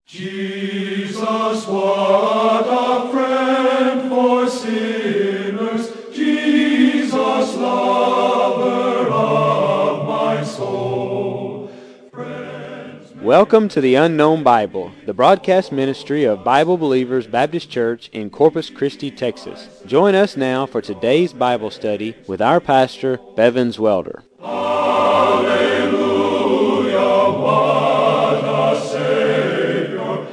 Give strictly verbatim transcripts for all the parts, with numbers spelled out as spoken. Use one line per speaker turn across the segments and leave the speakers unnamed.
Jesus, what a friend for sinners, Jesus, lover of my soul. Friends,
Welcome to the Unknown Bible, the broadcast ministry of Bible Believers Baptist Church in Corpus Christi, Texas. Join us now for today's Bible study with our pastor, Bevins Welder.
Hallelujah, what a Savior.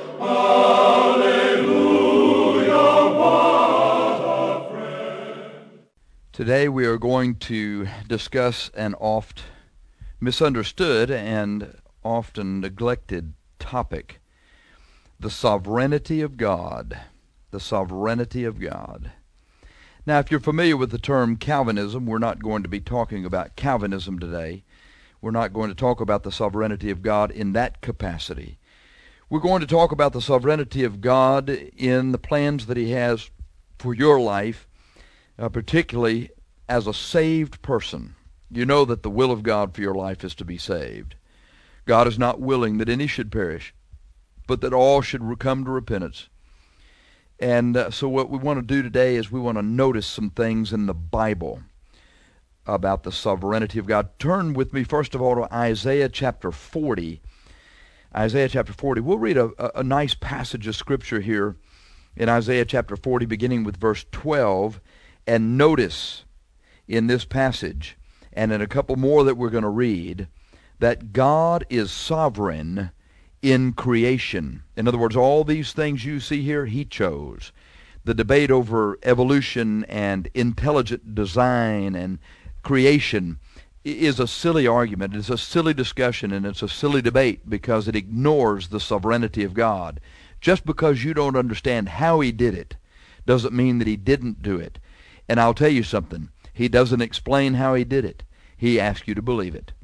Hallelujah, what a friend.
Today we are going to discuss an oft misunderstood and often neglected topic, the sovereignty of God. The sovereignty of God. Now, if you're familiar with the term Calvinism, we're not going to be talking about Calvinism today. We're not going to talk about the sovereignty of God in that capacity. We're going to talk about the sovereignty of God in the plans that He has for your life, uh, particularly as a saved person. You know that the will of God for your life is to be saved. God is not willing that any should perish, but that all should come to repentance. And uh, so what we want to do today is we want to notice some things in the Bible about the sovereignty of God. Turn with me, first of all, to Isaiah chapter forty. Isaiah chapter forty. We'll read a, a, a nice passage of Scripture here in Isaiah chapter forty, beginning with verse twelve. And notice in this passage, and in a couple more that we're going to read, that God is sovereign in creation. In other words, all these things you see here, He chose. The debate over evolution and intelligent design and creation is a silly argument. It's a silly discussion, and it's a silly debate because it ignores the sovereignty of God. Just because you don't understand how He did it doesn't mean that He didn't do it. And I'll tell you something. He doesn't explain how He did it. He asks you to believe it.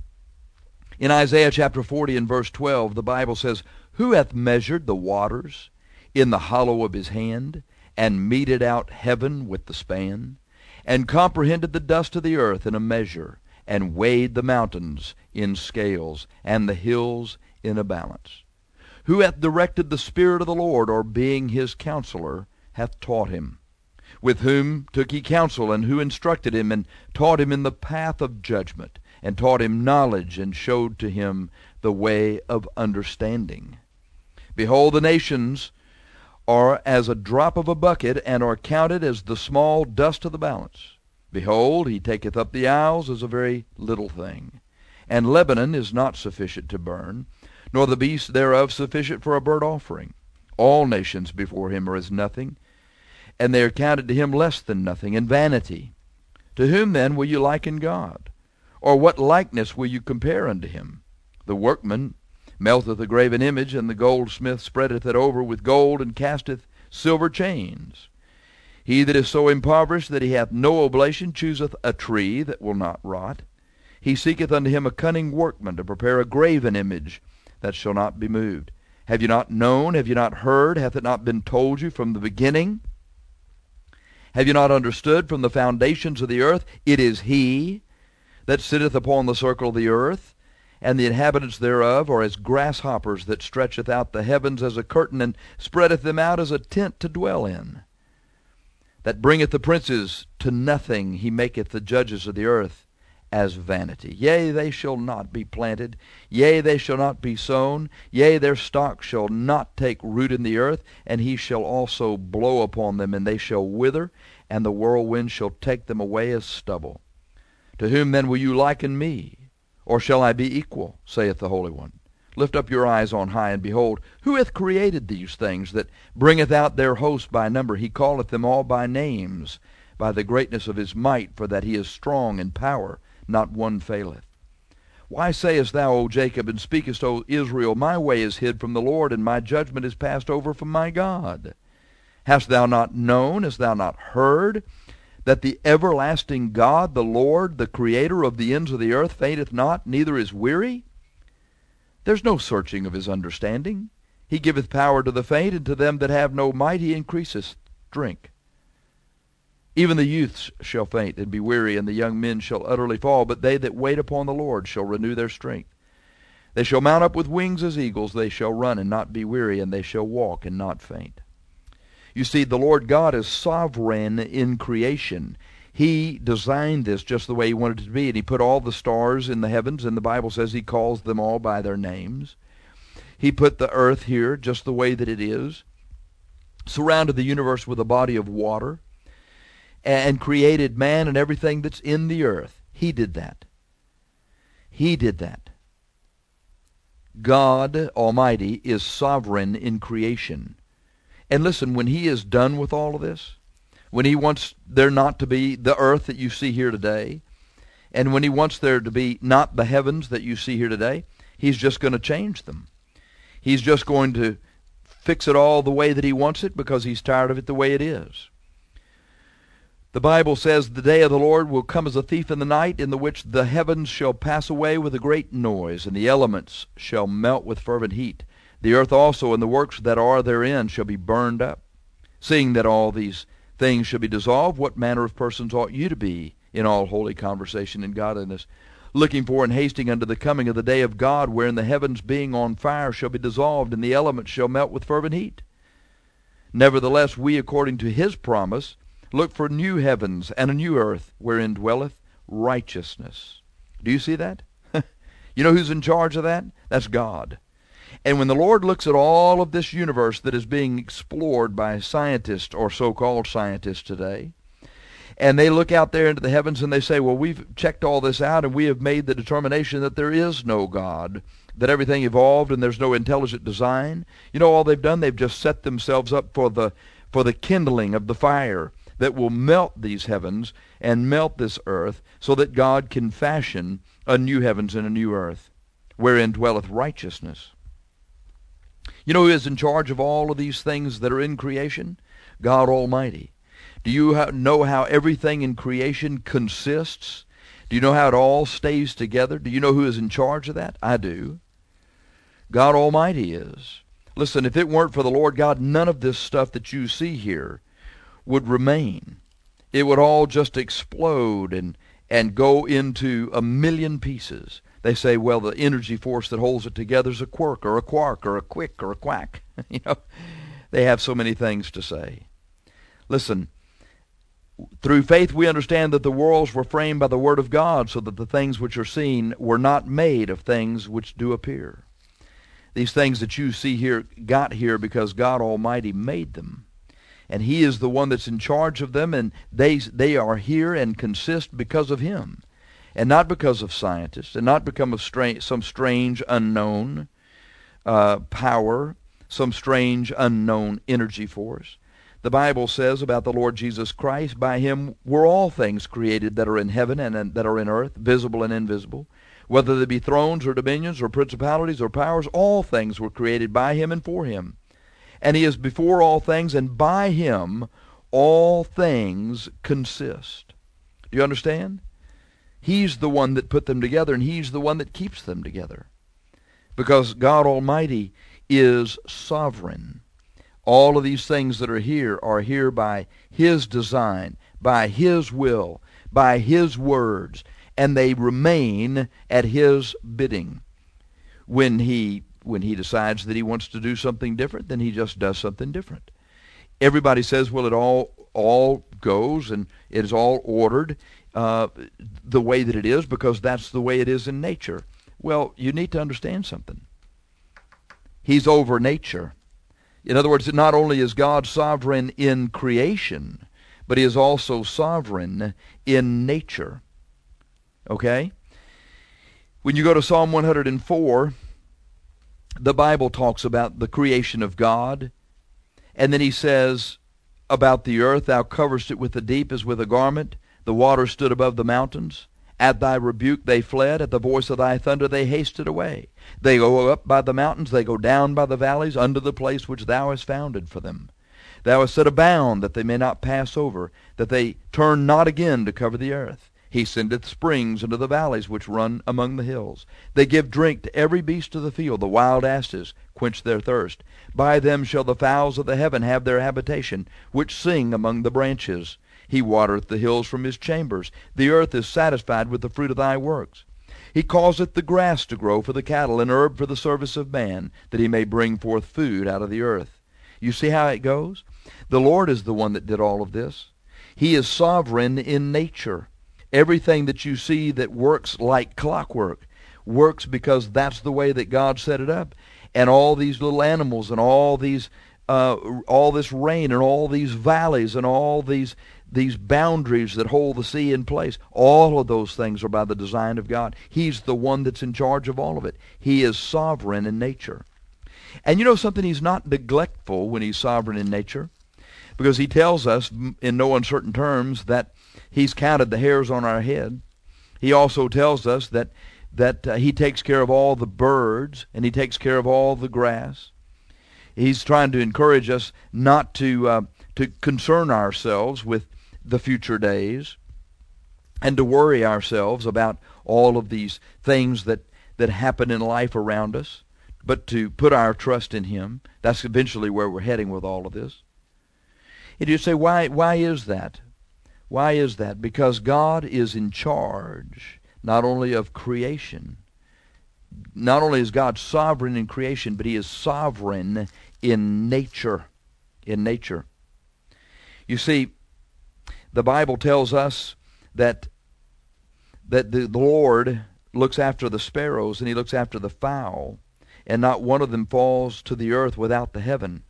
In Isaiah chapter forty and verse twelve, the Bible says, "Who hath measured the waters in the hollow of His hand, and meted out heaven with the span, and comprehended the dust of the earth in a measure, and weighed the mountains in scales, and the hills in a balance? Who hath directed the Spirit of the Lord, or being His counselor, hath taught Him? With whom took He counsel, and who instructed Him, and taught Him in the path of judgment, and taught Him knowledge, and showed to Him the way of understanding? Behold, the nations are as a drop of a bucket, and are counted as the small dust of the balance. Behold, He taketh up the isles as a very little thing. And Lebanon is not sufficient to burn, nor the beasts thereof sufficient for a burnt offering. All nations before Him are as nothing, and they are counted to Him less than nothing, and vanity. To whom then will you liken God? Or what likeness will you compare unto Him? The workman melteth a graven image, and the goldsmith spreadeth it over with gold, and casteth silver chains. He that is so impoverished that he hath no oblation chooseth a tree that will not rot. He seeketh unto him a cunning workman to prepare a graven image that shall not be moved. Have you not known? Have you not heard? Hath it not been told you from the beginning? Have you not understood from the foundations of the earth? It is He that sitteth upon the circle of the earth, and the inhabitants thereof are as grasshoppers, that stretcheth out the heavens as a curtain, and spreadeth them out as a tent to dwell in. That bringeth the princes to nothing. He maketh the judges of the earth as vanity. Yea, they shall not be planted. Yea, they shall not be sown. Yea, their stock shall not take root in the earth. And He shall also blow upon them, and they shall wither, and the whirlwind shall take them away as stubble. To whom then will you liken me? Or shall I be equal, saith the Holy One? Lift up your eyes on high, and behold, who hath created these things, that bringeth out their host by number? He calleth them all by names, by the greatness of His might, for that He is strong in power, not one faileth. Why sayest thou, O Jacob, and speakest, O Israel, my way is hid from the Lord, and my judgment is passed over from my God? Hast thou not known, hast thou not heard, that the everlasting God, the Lord, the Creator of the ends of the earth, fainteth not, neither is weary? There's no searching of His understanding. He giveth power to the faint, and to them that have no might He increaseth strength. Even the youths shall faint and be weary, and the young men shall utterly fall. But they that wait upon the Lord shall renew their strength. They shall mount up with wings as eagles. They shall run and not be weary, and they shall walk and not faint. You see, the Lord God is sovereign in creation. He designed this just the way He wanted it to be, and He put all the stars in the heavens, and the Bible says He calls them all by their names. He put the earth here just the way that it is, surrounded the universe with a body of water, and created man and everything that's in the earth. He did that. He did that. God Almighty is sovereign in creation. And listen, when He is done with all of this, when He wants there not to be the earth that you see here today, and when He wants there to be not the heavens that you see here today, He's just going to change them. He's just going to fix it all the way that He wants it because He's tired of it the way it is. The Bible says, the day of the Lord will come as a thief in the night, in the which the heavens shall pass away with a great noise, and the elements shall melt with fervent heat. The earth also and the works that are therein shall be burned up. Seeing that all these things shall be dissolved, what manner of persons ought you to be in all holy conversation and godliness, looking for and hasting unto the coming of the day of God, wherein the heavens being on fire shall be dissolved, and the elements shall melt with fervent heat? Nevertheless, we, according to His promise, look for new heavens and a new earth, wherein dwelleth righteousness. Do you see that? You know who's in charge of that? That's God. And when the Lord looks at all of this universe that is being explored by scientists or so-called scientists today, and they look out there into the heavens and they say, well, we've checked all this out and we have made the determination that there is no God, that everything evolved and there's no intelligent design. You know all they've done? They've just set themselves up for the for the kindling of the fire that will melt these heavens and melt this earth so that God can fashion a new heavens and a new earth, wherein dwelleth righteousness. You know who is in charge of all of these things that are in creation? God Almighty. Do you know how everything in creation consists? Do you know how it all stays together? Do you know who is in charge of that? I do. God Almighty is. Listen, if it weren't for the Lord God, none of this stuff that you see here would remain. It would all just explode and, and go into a million pieces. They say, well, the energy force that holds it together is a quirk or a quark or a quick or a quack. You know, they have so many things to say. Listen, through faith we understand that the worlds were framed by the Word of God, so that the things which are seen were not made of things which do appear. These things that you see here got here because God Almighty made them. And He is the one that's in charge of them, and they they are here and consist because of Him, and not because of scientists, and not because of strange, some strange unknown uh, power, some strange unknown energy force. The Bible says about the Lord Jesus Christ, by Him were all things created that are in heaven and, and that are in earth, visible and invisible. Whether they be thrones or dominions or principalities or powers, all things were created by Him and for Him. And He is before all things, and by Him all things consist. Do you understand? He's the one that put them together, and He's the one that keeps them together. Because God Almighty is sovereign. All of these things that are here are here by His design, by His will, by His words, and they remain at His bidding. When He when He decides that He wants to do something different, then He just does something different. Everybody says, well, it all all goes and it is all ordered uh, the way that it is because that's the way it is in nature. Well, you need to understand something. He's over nature. In other words, not only is God sovereign in creation, but He is also sovereign in nature. Okay? When you go to Psalm one hundred four, the Bible talks about the creation of God, and then He says about the earth, thou coverest it with the deep as with a garment, the waters stood above the mountains. At thy rebuke they fled, at the voice of thy thunder they hasted away. They go up by the mountains, they go down by the valleys, unto the place which thou hast founded for them. Thou hast set a bound that they may not pass over, that they turn not again to cover the earth. He sendeth springs into the valleys which run among the hills. They give drink to every beast of the field. The wild asses quench their thirst. By them shall the fowls of the heaven have their habitation, which sing among the branches. He watereth the hills from His chambers. The earth is satisfied with the fruit of thy works. He causeth the grass to grow for the cattle, and herb for the service of man, that he may bring forth food out of the earth. You see how it goes? The Lord is the one that did all of this. He is sovereign in nature. Everything that you see that works like clockwork works because that's the way that God set it up. And all these little animals and all these uh, all this rain and all these valleys and all these these boundaries that hold the sea in place, all of those things are by the design of God. He's the one that's in charge of all of it. He is sovereign in nature. And you know something? He's not neglectful when he's sovereign in nature, because he tells us in no uncertain terms that he's counted the hairs on our head. He also tells us that that uh, he takes care of all the birds, and he takes care of all the grass. He's trying to encourage us not to uh, to concern ourselves with the future days and to worry ourselves about all of these things that, that happen in life around us, but to put our trust in him. That's eventually where we're heading with all of this. And you say, why, why is that? Why is that? Because God is in charge not only of creation. Not only is God sovereign in creation, but he is sovereign in nature. In nature. You see, the Bible tells us that that the Lord looks after the sparrows and he looks after the fowl, and not one of them falls to the earth without the heaven.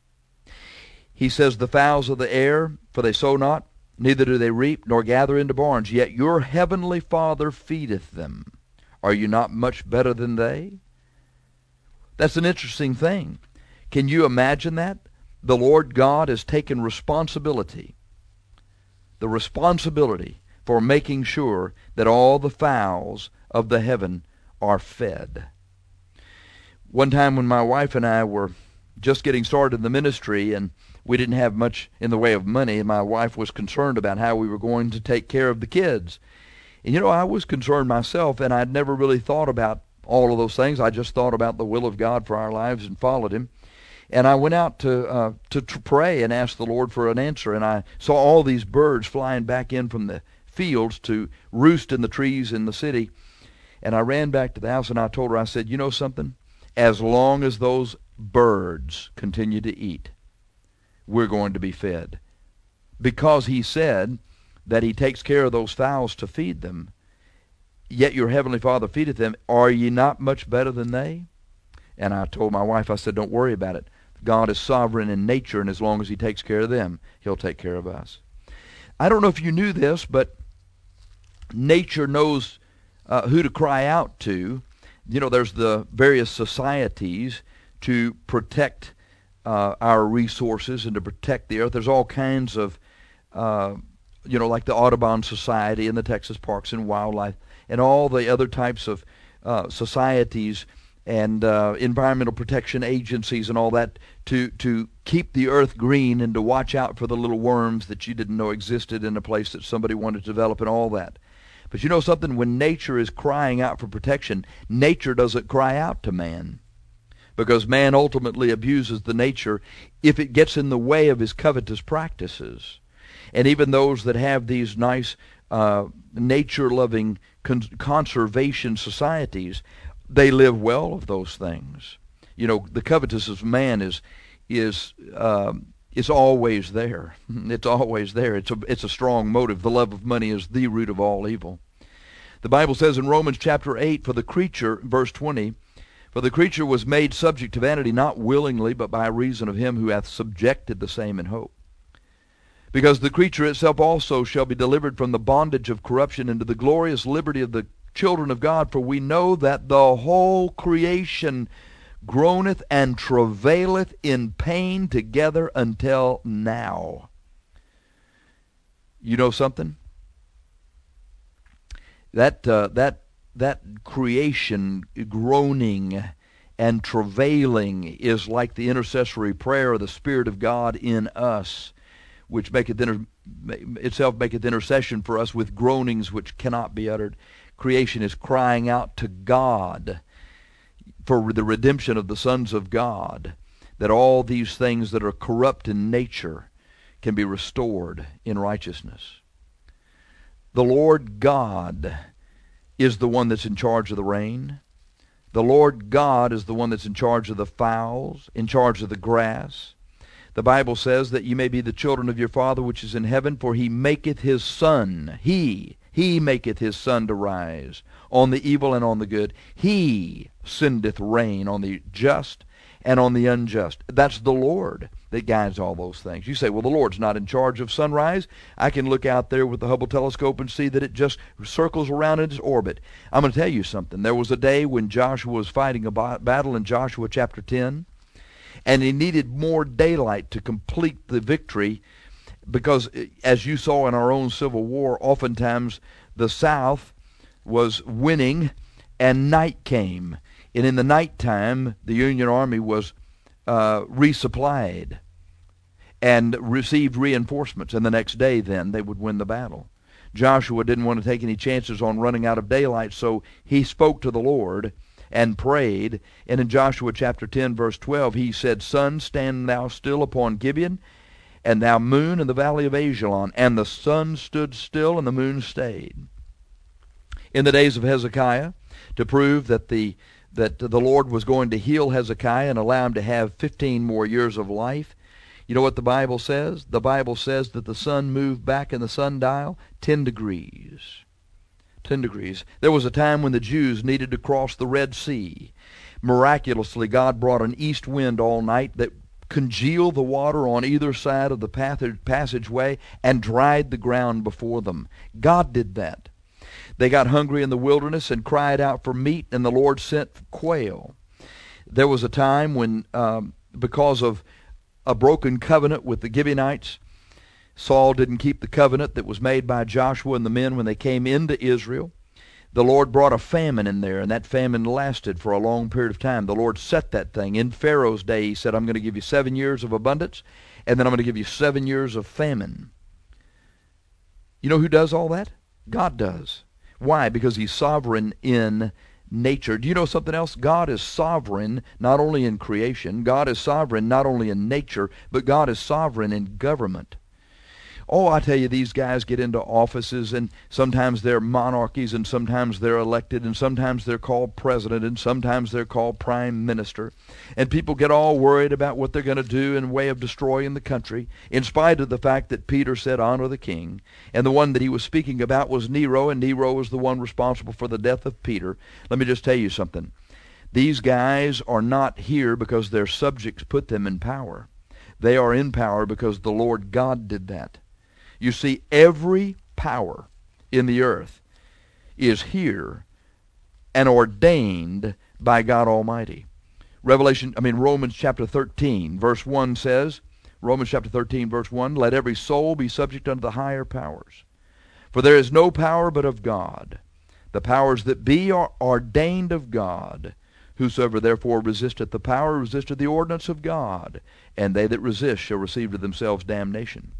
He says, the fowls of the air, for they sow not, neither do they reap, nor gather into barns, yet your heavenly Father feedeth them. Are you not much better than they? That's an interesting thing. Can you imagine that? The Lord God has taken responsibility, the responsibility for making sure that all the fowls of the heaven are fed. One time when my wife and I were just getting started in the ministry, and we didn't have much in the way of money, and my wife was concerned about how we were going to take care of the kids. And you know, I was concerned myself, and I'd never really thought about all of those things. I just thought about the will of God for our lives and followed him. And I went out to uh, to tr- pray and ask the Lord for an answer, and I saw all these birds flying back in from the fields to roost in the trees in the city. And I ran back to the house, and I told her, I said, you know something? As long as those birds continue to eat, we're going to be fed. Because he said that he takes care of those fowls to feed them, yet your heavenly Father feedeth them. Are ye not much better than they? And I told my wife, I said, don't worry about it. God is sovereign in nature, and as long as he takes care of them, he'll take care of us. I don't know if you knew this, but nature knows uh, who to cry out to. You know, there's the various societies to protect uh, our resources and to protect the earth. There's all kinds of, uh, you know, like the Audubon Society and the Texas Parks and Wildlife and all the other types of uh, societies and uh, environmental protection agencies and all that to to keep the earth green and to watch out for the little worms that you didn't know existed in a place that somebody wanted to develop and all that. But you know something? When nature is crying out for protection, nature doesn't cry out to man, because man ultimately abuses the nature if it gets in the way of his covetous practices. And even those that have these nice uh, nature-loving con- conservation societies, they live well of those things. You know, the covetousness of man is is um, it's always there. It's always there. It's a it's a strong motive. The love of money is the root of all evil. The Bible says in Romans chapter eight, for the creature, verse twenty, for the creature was made subject to vanity, not willingly, but by reason of him who hath subjected the same in hope. Because the creature itself also shall be delivered from the bondage of corruption into the glorious liberty of the children of God, for we know that the whole creation groaneth and travaileth in pain together until now. You know something? That uh, that that creation groaning and travailing is like the intercessory prayer of the Spirit of God in us, which maketh inter- itself maketh intercession for us with groanings which cannot be uttered. Creation is crying out to God for the redemption of the sons of God, that all these things that are corrupt in nature can be restored in righteousness. The Lord God is the one that's in charge of the rain. The Lord God is the one that's in charge of the fowls, in charge of the grass. The Bible says that you may be the children of your Father which is in heaven, for he maketh his sun, he, he maketh his sun to rise on the evil and on the good. He sendeth rain on the just and on the unjust. That's the Lord that guides all those things. You say, well, the Lord's not in charge of sunrise. I can look out there with the Hubble telescope and see that it just circles around in its orbit. I'm going to tell you something. There was a day when Joshua was fighting a battle in Joshua chapter ten, and he needed more daylight to complete the victory because, as you saw in our own Civil War, oftentimes the South was winning and night came. And in the nighttime, the Union Army was uh, resupplied and received reinforcements. And the next day, then, they would win the battle. Joshua didn't want to take any chances on running out of daylight, so he spoke to the Lord and prayed. And in Joshua chapter ten, verse twelve, he said, Sun, stand thou still upon Gibeon, and thou moon in the valley of Ajalon. And the sun stood still, and the moon stayed. In the days of Hezekiah, to prove that the that the Lord was going to heal Hezekiah and allow him to have fifteen more years of life, you know what the Bible says? The Bible says that the sun moved back in the sundial ten degrees. ten degrees. There was a time when the Jews needed to cross the Red Sea. Miraculously, God brought an east wind all night that congealed the water on either side of the passageway and dried the ground before them. God did that. They got hungry in the wilderness and cried out for meat, and the Lord sent quail. There was a time when, um, because of a broken covenant with the Gibeonites, Saul didn't keep the covenant that was made by Joshua and the men when they came into Israel. The Lord brought a famine in there, and that famine lasted for a long period of time. The Lord set that thing. In Pharaoh's day, he said, I'm going to give you seven years of abundance, and then I'm going to give you seven years of famine. You know who does all that? God does. Why? Because he's sovereign in nature. Do you know something else? God is sovereign not only in creation, God is sovereign not only in nature, but God is sovereign in government. Oh, I tell you, these guys get into offices, and sometimes they're monarchies, and sometimes they're elected, and sometimes they're called president, and sometimes they're called prime minister. And people get all worried about what they're going to do in way of destroying the country, in spite of the fact that Peter said, honor the king. And the one that he was speaking about was Nero, and Nero was the one responsible for the death of Peter. Let me just tell you something. These guys are not here because their subjects put them in power. They are in power because the Lord God did that. You see, every power in the earth is here and ordained by God Almighty. Revelation, I mean Romans chapter thirteen, verse one says, Romans chapter thirteen, verse one, let every soul be subject unto the higher powers. For there is no power but of God. The powers that be are ordained of God. Whosoever therefore resisteth the power resisteth the ordinance of God, and they that resist shall receive to themselves damnation.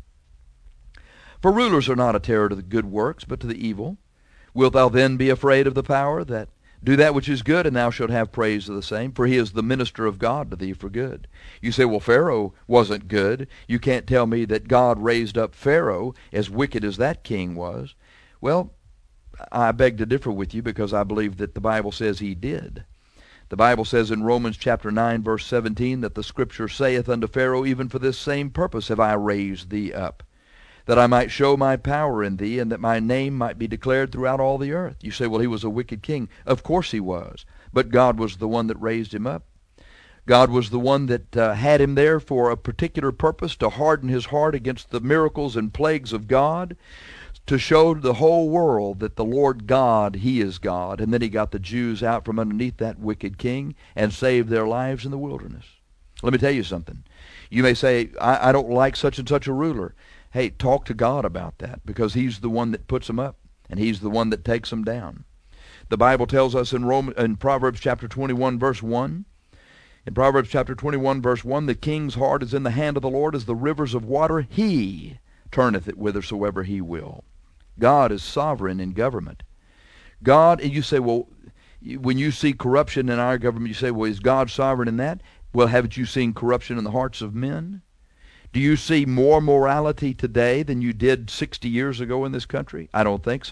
For rulers are not a terror to the good works, but to the evil. Wilt thou then be afraid of the power that do that which is good, and thou shalt have praise of the same? For he is the minister of God to thee for good. You say, well, Pharaoh wasn't good. You can't tell me that God raised up Pharaoh, as wicked as that king was. Well, I beg to differ with you, because I believe that the Bible says he did. The Bible says in Romans chapter nine, verse seventeen, that the Scripture saith unto Pharaoh, even for this same purpose have I raised thee up, that I might show my power in thee, and that my name might be declared throughout all the earth. You say, well, he was a wicked king. Of course he was. But God was the one that raised him up. God was the one that uh, had him there for a particular purpose, to harden his heart against the miracles and plagues of God, to show the whole world that the Lord God, he is God. And then he got the Jews out from underneath that wicked king and saved their lives in the wilderness. Let me tell you something. You may say, I, I don't like such and such a ruler. Hey, talk to God about that, because he's the one that puts them up, and he's the one that takes them down. The Bible tells us in Rome, in Proverbs chapter twenty-one, verse one, in Proverbs chapter twenty-one, verse one, the king's heart is in the hand of the Lord as the rivers of water. He turneth it whithersoever he will. God is sovereign in government. God, and you say, well, when you see corruption in our government, you say, well, is God sovereign in that? Well, haven't you seen corruption in the hearts of men? Do you see more morality today than you did sixty years ago in this country? I don't think so.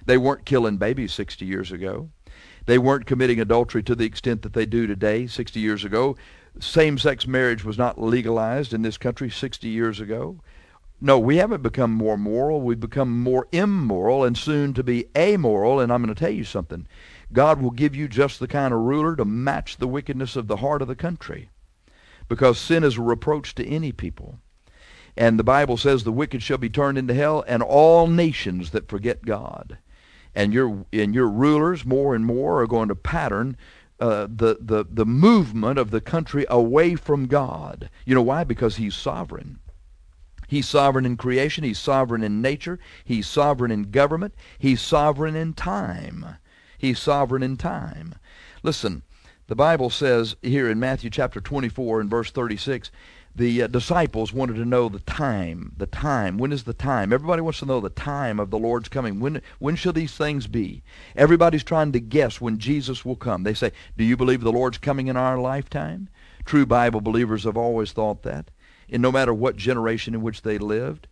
They weren't killing babies sixty years ago. They weren't committing adultery to the extent that they do today sixty years ago. Same-sex marriage was not legalized in this country sixty years ago. No, we haven't become more moral. We've become more immoral and soon to be amoral. And I'm going to tell you something. God will give you just the kind of ruler to match the wickedness of the heart of the country, because sin is a reproach to any people. And the Bible says the wicked shall be turned into hell, and all nations that forget God. And your and your rulers more and more are going to pattern uh, the, the, the movement of the country away from God. You know why? Because he's sovereign. He's sovereign in creation. He's sovereign in nature. He's sovereign in government. He's sovereign in time. He's sovereign in time. Listen, the Bible says here in Matthew chapter twenty-four and verse thirty-six, the uh, disciples wanted to know the time, the time. When is the time? Everybody wants to know the time of the Lord's coming. When when shall these things be? Everybody's trying to guess when Jesus will come. They say, do you believe the Lord's coming in our lifetime? True Bible believers have always thought that, and no matter what generation in which they lived.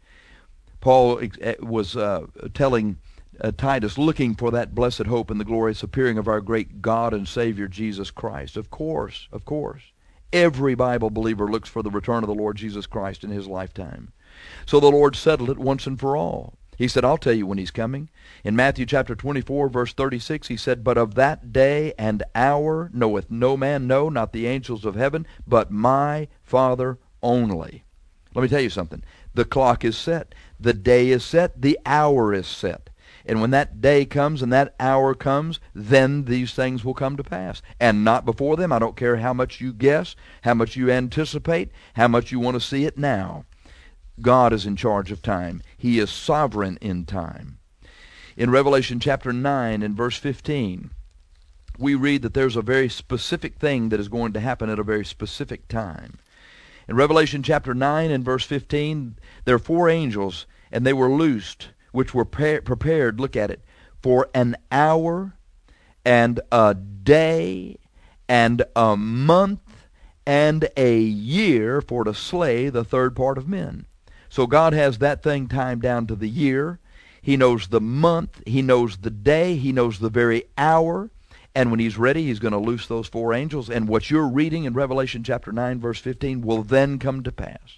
Paul was uh, telling uh, Titus, looking for that blessed hope and the glorious appearing of our great God and Savior Jesus Christ. Of course, of course. Every Bible believer looks for the return of the Lord Jesus Christ in his lifetime. So the Lord settled it once and for all. He said, I'll tell you when he's coming. In Matthew chapter twenty-four, verse thirty-six, he said, but of that day and hour knoweth no man, no, not the angels of heaven, but my Father only. Let me tell you something. The clock is set. The day is set. The hour is set. And when that day comes and that hour comes, then these things will come to pass. And not before them. I don't care how much you guess, how much you anticipate, how much you want to see it now. God is in charge of time. He is sovereign in time. In Revelation chapter nine and verse fifteen, we read that there's a very specific thing that is going to happen at a very specific time. In Revelation chapter nine and verse fifteen, there are four angels, and they were loosed, which were prepared, look at it, for an hour and a day and a month and a year for to slay the third part of men. So God has that thing timed down to the year. He knows the month. He knows the day. He knows the very hour. And when he's ready, he's going to loose those four angels. And what you're reading in Revelation chapter nine, verse fifteen, will then come to pass.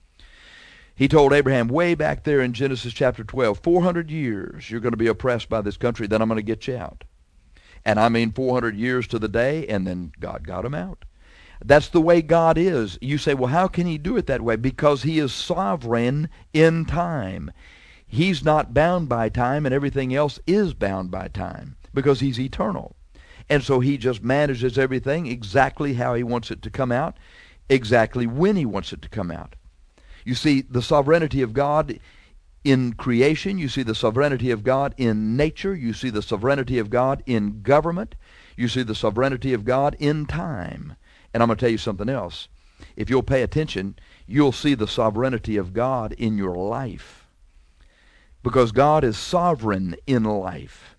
He told Abraham way back there in Genesis chapter twelve, four hundred years you're going to be oppressed by this country, then I'm going to get you out. And I mean four hundred years to the day, and then God got him out. That's the way God is. You say, well, how can he do it that way? Because he is sovereign in time. He's not bound by time, and everything else is bound by time, because he's eternal. And so he just manages everything exactly how he wants it to come out, exactly when he wants it to come out. You see the sovereignty of God in creation. You see the sovereignty of God in nature. You see the sovereignty of God in government. You see the sovereignty of God in time. And I'm going to tell you something else. If you'll pay attention, you'll see the sovereignty of God in your life. Because God is sovereign in life.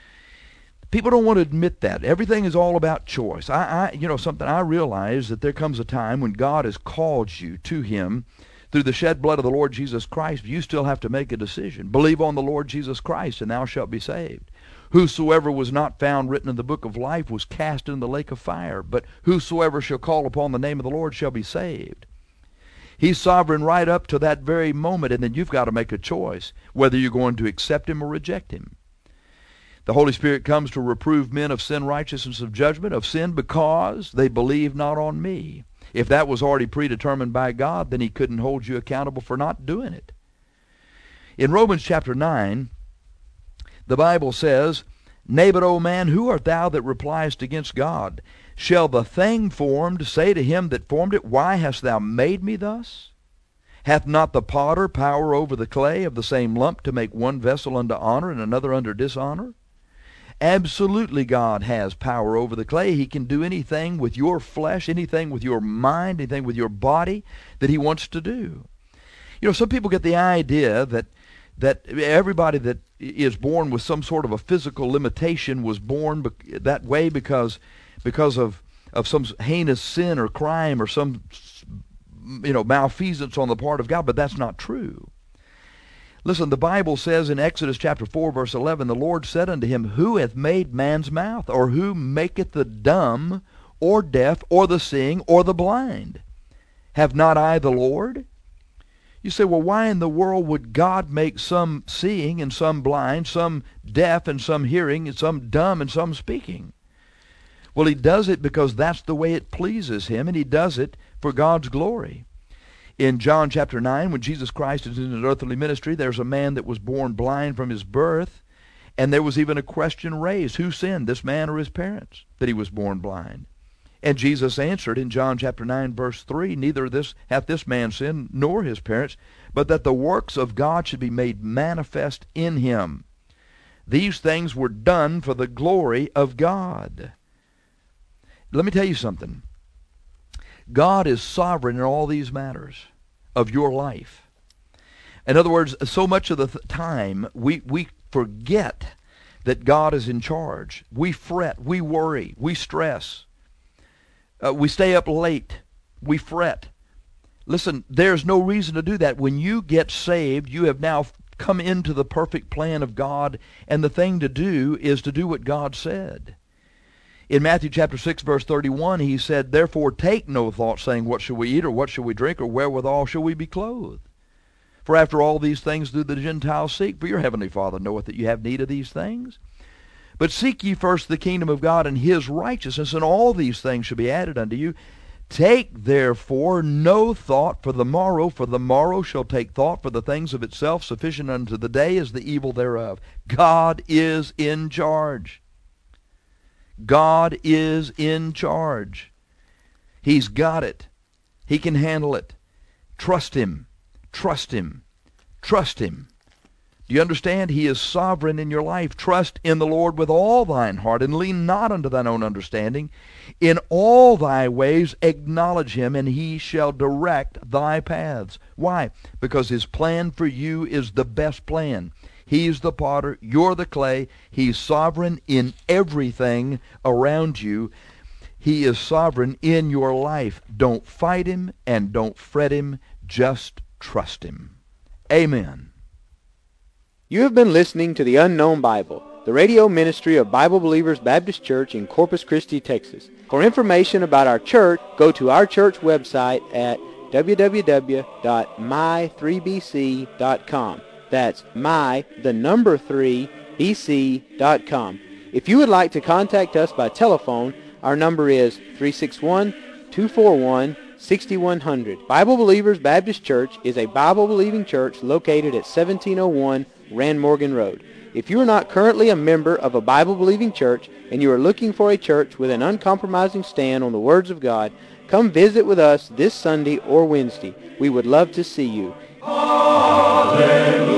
People don't want to admit that. Everything is all about choice. I, I, you know, something I realize that there comes a time when God has called you to him through the shed blood of the Lord Jesus Christ. You still have to make a decision. Believe on the Lord Jesus Christ, and thou shalt be saved. Whosoever was not found written in the book of life was cast into the lake of fire. But whosoever shall call upon the name of the Lord shall be saved. He's sovereign right up to that very moment, and then you've got to make a choice whether you're going to accept him or reject him. The Holy Spirit comes to reprove men of sin, righteousness, of judgment, of sin because they believe not on me. If that was already predetermined by God, then he couldn't hold you accountable for not doing it. In Romans chapter nine, the Bible says, Nay, but, O man, who art thou that repliest against God? Shall the thing formed say to him that formed it, Why hast thou made me thus? Hath not the potter power over the clay of the same lump to make one vessel unto honor and another unto dishonor? Absolutely, God has power over the clay. He can do anything with your flesh, anything with your mind, anything with your body that he wants to do. You know, some people get the idea that that everybody that is born with some sort of a physical limitation was born be- that way because because of of some heinous sin or crime or some, you know, malfeasance on the part of God, but that's not true. Listen, the Bible says in Exodus chapter four, verse eleven, the Lord said unto him, Who hath made man's mouth? Or who maketh the dumb, or deaf, or the seeing, or the blind? Have not I the Lord? You say, well, why in the world would God make some seeing and some blind, some deaf and some hearing, and some dumb and some speaking? Well, he does it because that's the way it pleases him, and he does it for God's glory. In John chapter nine, when Jesus Christ is in his earthly ministry, there's a man that was born blind from his birth, and there was even a question raised, who sinned, this man or his parents, that he was born blind? And Jesus answered in John chapter nine, verse three, Neither this hath this man sinned, nor his parents, but that the works of God should be made manifest in him. These things were done for the glory of God. Let me tell you something. God is sovereign in all these matters of your life. In other words, so much of the th- time we, we forget that God is in charge. We fret, we worry, we stress. Uh, we stay up late, we fret. Listen, there's no reason to do that. When you get saved, you have now come into the perfect plan of God, and the thing to do is to do what God said. In Matthew chapter six, verse thirty-one, he said, Therefore take no thought, saying, What shall we eat, or what shall we drink, or wherewithal shall we be clothed? For after all these things do the Gentiles seek, for your heavenly Father knoweth that you have need of these things. But seek ye first the kingdom of God and his righteousness, and all these things shall be added unto you. Take therefore no thought for the morrow, for the morrow shall take thought for the things of itself. Sufficient unto the day is the evil thereof. God is in charge. God is in charge. He's got it. He can handle it. Trust him. Trust him. Trust him. Do you understand? He is sovereign in your life. Trust in the Lord with all thine heart, and lean not unto thine own understanding. In all thy ways acknowledge him, and he shall direct thy paths. Why? Because his plan for you is the best plan. He's the potter, you're the clay. He's sovereign in everything around you. He is sovereign in your life. Don't fight him and don't fret him. Just trust him. Amen.
You have been listening to The Unknown Bible, the radio ministry of Bible Believers Baptist Church in Corpus Christi, Texas. For information about our church, go to our church website at w w w dot my three b c dot com. That's my, the number three, b c dot com. If you would like to contact us by telephone, our number is three six one, two four one, six one zero zero. Bible Believers Baptist Church is a Bible-believing church located at seventeen oh one Rand Morgan Road. If you are not currently a member of a Bible-believing church and you are looking for a church with an uncompromising stand on the words of God, come visit with us this Sunday or Wednesday. We would love to see you.
Hallelujah.